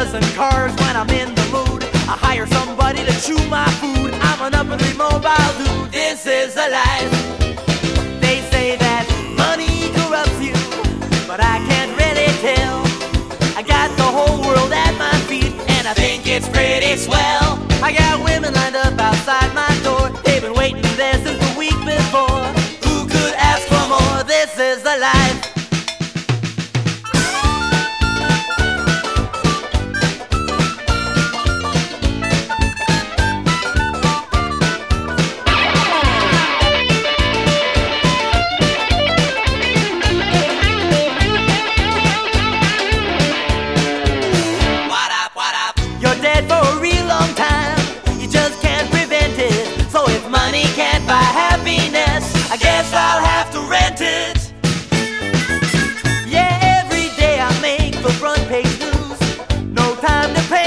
dozen cars when I'm in the mood. I hire somebody to chew my food. I'm an upwardly mobile dude. This is the life. They say that money corrupts you, but I can't really tell. I got the whole world at my feet, and I think it's pretty swell. I got women lined up outside my door. They've been waiting there since the week before. Who could ask for more? This is the life. You're dead for a real long time. You just can't prevent it. So if money can't buy happiness, I guess I'll have to rent it. Yeah, every day I make for front page news. No time to pay